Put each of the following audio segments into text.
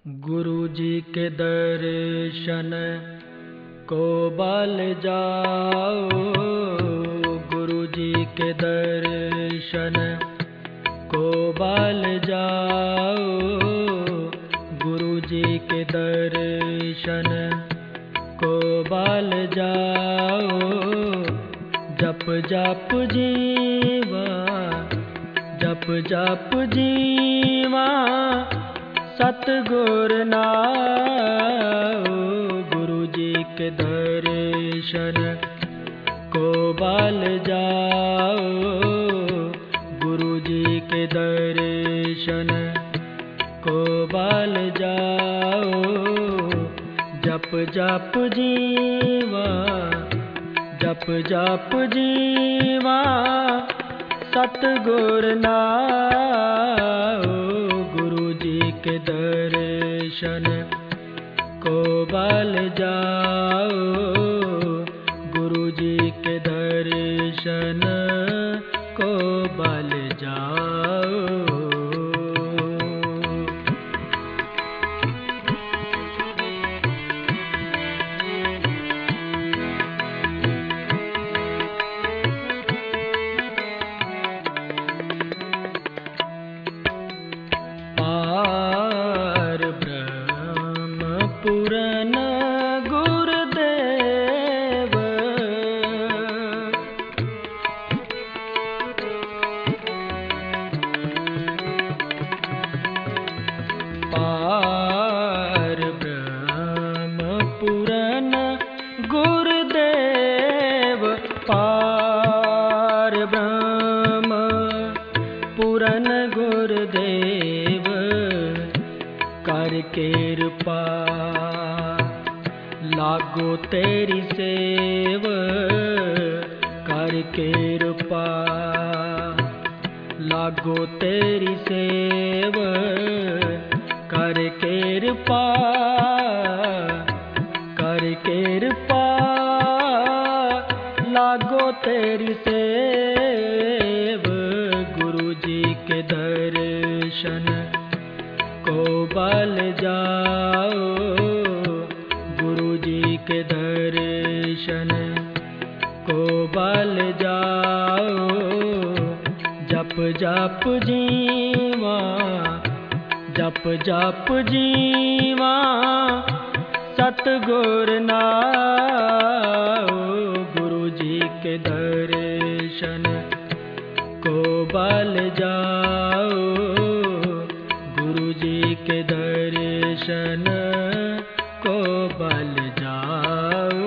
गुरु जी के दर्शन को बल जाओ, गुरु जी के दर्शन को बल जाओ, गुरु जी के दर्शन को बल जाओ। जप जप जीवा, जप जप जीवा, सतगुर नाओ। गुरु जी के दर्शन को बल जाओ, गुरु जी के दर्शन को बल जाओ। जप जप जीवा, जप जप जीवा, सतगुर नाओ। गुरु जी के दर्शन को बल जाओ, गुरु जी के दर्शन को बल जाओ। पूरन गुरुदेव, पार ब्रह्म पूरन गुरुदेव, पार ब्रह्म पूरन गुरुदेव। कर कृपा लागो तेरी सेव, कर कृपा लागो तेरी सेव, कर कृपा, कर कृपा लागो तेरी सेव। गुरु जी के दर्शन को बल जाओ, गुरु जी के दर्शन को बल जाओ। जप जप जीवा, जप जप जीवा, सतगुर नाओ। गुरु जी के दर्शन को बल जाओ, गुरु जी के दर्शन को बल जाओ।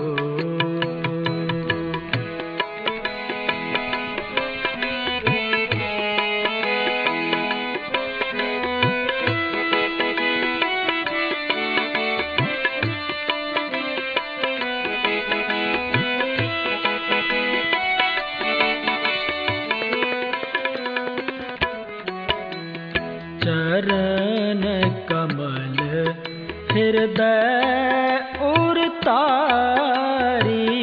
चरण कमल हृदय उर तारी,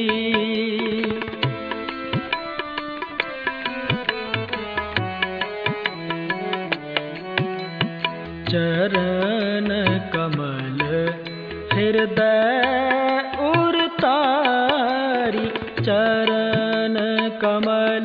चरण कमल हृदय उर तारी, चरण कमल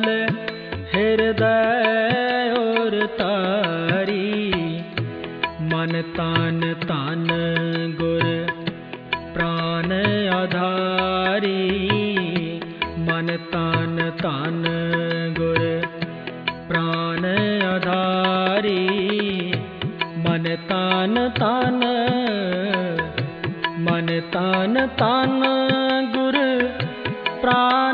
हृदय उर तारी। मन तान तान गुर प्राण आधारी, मन तान तान गुर प्राण आधारी। मन तान तान, मन तान तान गुर प्राण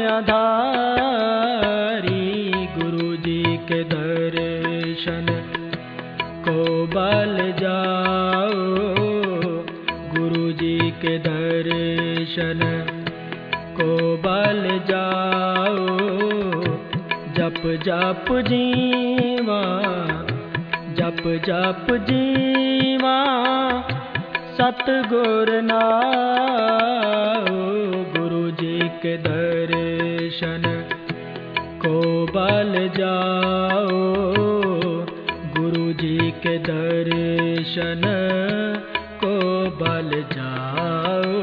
आधारी। गुरु जी के दर्शन को बल जाओ, गुरु जी के दर्शन को बल जाओ। जप जप जीवा, जप जप जीवा, सतगुर नाओ। गुरु जी के दर्शन को बल जाओ, गुरु जी के दर्शन को बल जाओ।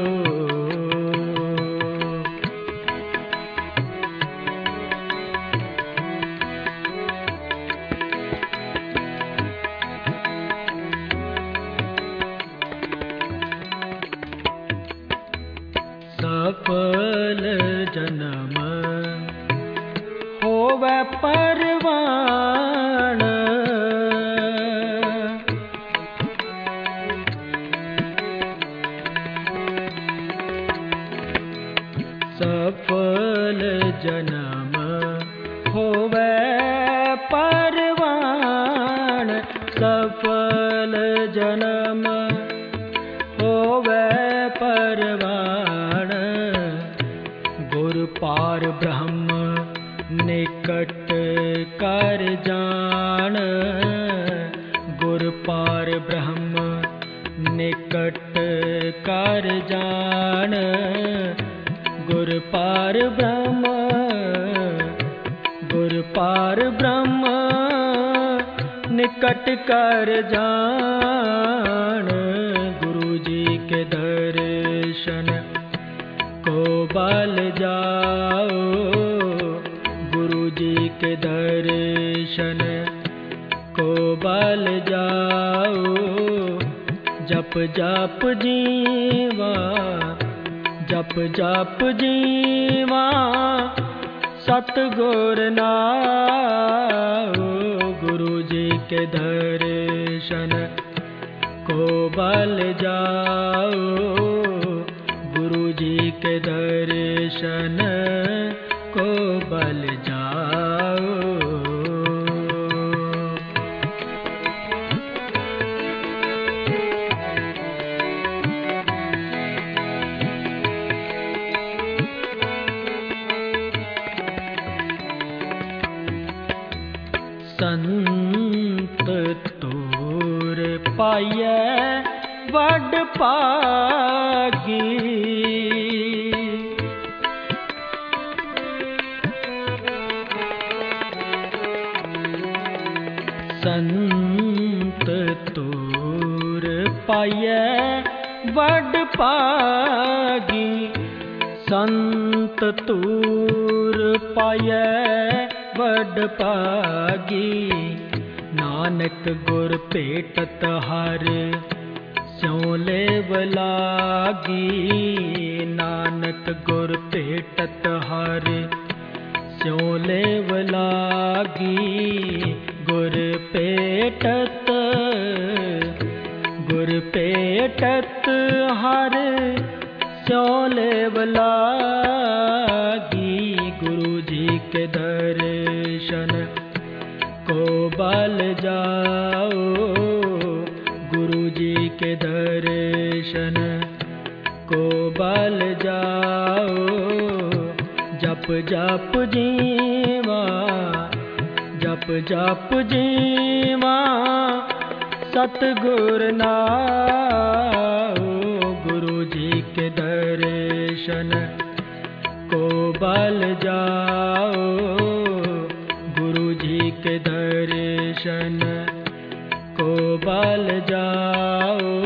सफल जन्म होवे परवान, सफल जन्म होवे परवान, सफल जन्म होवे परवान। गुरु पार ब्रह्म निकट कर जान, गुरु पार ब्रह्म निकट कर जान, गुरु पार ब्रह्म, गुरु पार ब्रह्म निकट कर जान। गुरु जी के दर्शन को बल जाओ, गुरु जी के दर्शन को बल जाओ। जप जप जीवा, जप जप जीवा सतगुर नाओ। गुरु जी के दर्शन को बल जाओ, गुरु जी के दर्शन को बल जाओ। संत तोर पाइयै वड भागी, संत तोर पाइयै वड भागी, संत तोर पाइयै वड भागी। नानक गुर भेटत हर स्यों लेव लागी, नानक गुर भेटत हर स्यों लेव लागी। गुर भेटत, गुर भेटत हर स्यों लेव लागी। गुरु जी के दर्शन को बल जाओ, गुरु जी के दर्शन को बल जाओ। जप जप जीवा, जप जप जीवा सतगुर नाओ। गुरु जी के दर्शन को बल जाओ, गुरु जी के दर्शन को बल जाओ।